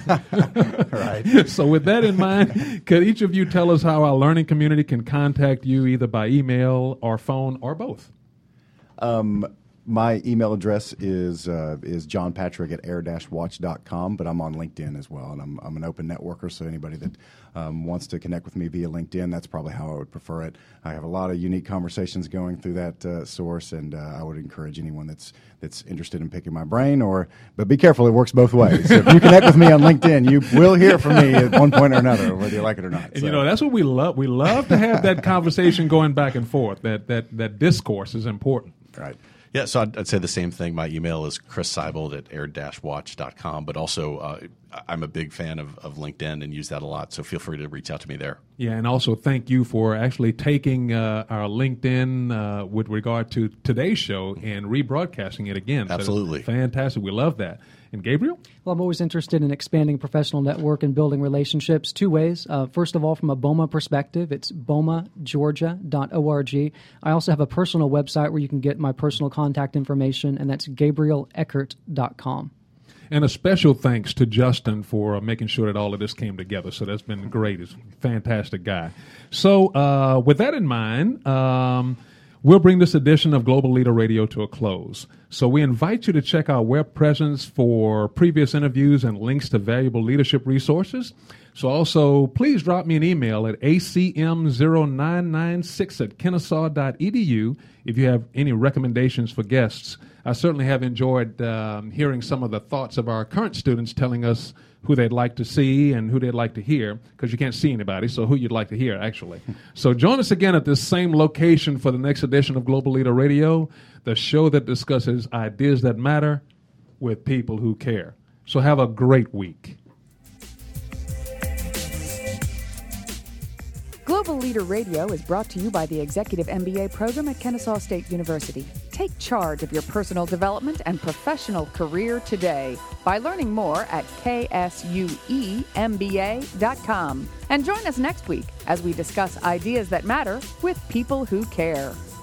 Right. So with that in mind, could each of you tell us how our learning community can contact you either by email or phone or both? Um, my email address is uh, is johnpatrick at air dash watch dot com, but I'm on LinkedIn as well, and I'm I'm an open networker, so anybody that um, wants to connect with me via LinkedIn, that's probably how I would prefer it. I have a lot of unique conversations going through that uh, source, and uh, I would encourage anyone that's that's interested in picking my brain, or but be careful, it works both ways. So if you connect with me on LinkedIn, you will hear from me at one point or another, whether you like it or not. And so. you know, that's what we love. We love to have that conversation going back and forth. That that that discourse is important. Right. Yeah, so I'd, I'd say the same thing. My email is chris seibold at air dash watch dot com, but also uh, I'm a big fan of, of LinkedIn and use that a lot. So feel free to reach out to me there. Yeah, and also thank you for actually taking uh, our LinkedIn uh, with regard to today's show and rebroadcasting it again. Absolutely. So fantastic. We love that. And Gabriel? Well, I'm always interested in expanding professional network and building relationships two ways. Uh, first of all, from a BOMA perspective, it's boma georgia dot org. I also have a personal website where you can get my personal contact information, and that's gabriel eckert dot com. And a special thanks to Justin for uh, making sure that all of this came together. So that's been great. He's a fantastic guy. So uh, with that in mind, um, we'll bring this edition of Global Leader Radio to a close. So we invite you to check our web presence for previous interviews and links to valuable leadership resources. So also, please drop me an email at a c m zero nine nine six at kennesaw dot e d u if you have any recommendations for guests. I certainly have enjoyed um, hearing some of the thoughts of our current students telling us who they'd like to see and who they'd like to hear, because you can't see anybody, so who you'd like to hear, actually. So join us again at this same location for the next edition of Global Leader Radio, the show that discusses ideas that matter with people who care. So have a great week. Global Leader Radio is brought to you by the Executive M B A program at Kennesaw State University. Take charge of your personal development and professional career today by learning more at k s u e m b a dot com. And join us next week as we discuss ideas that matter with people who care.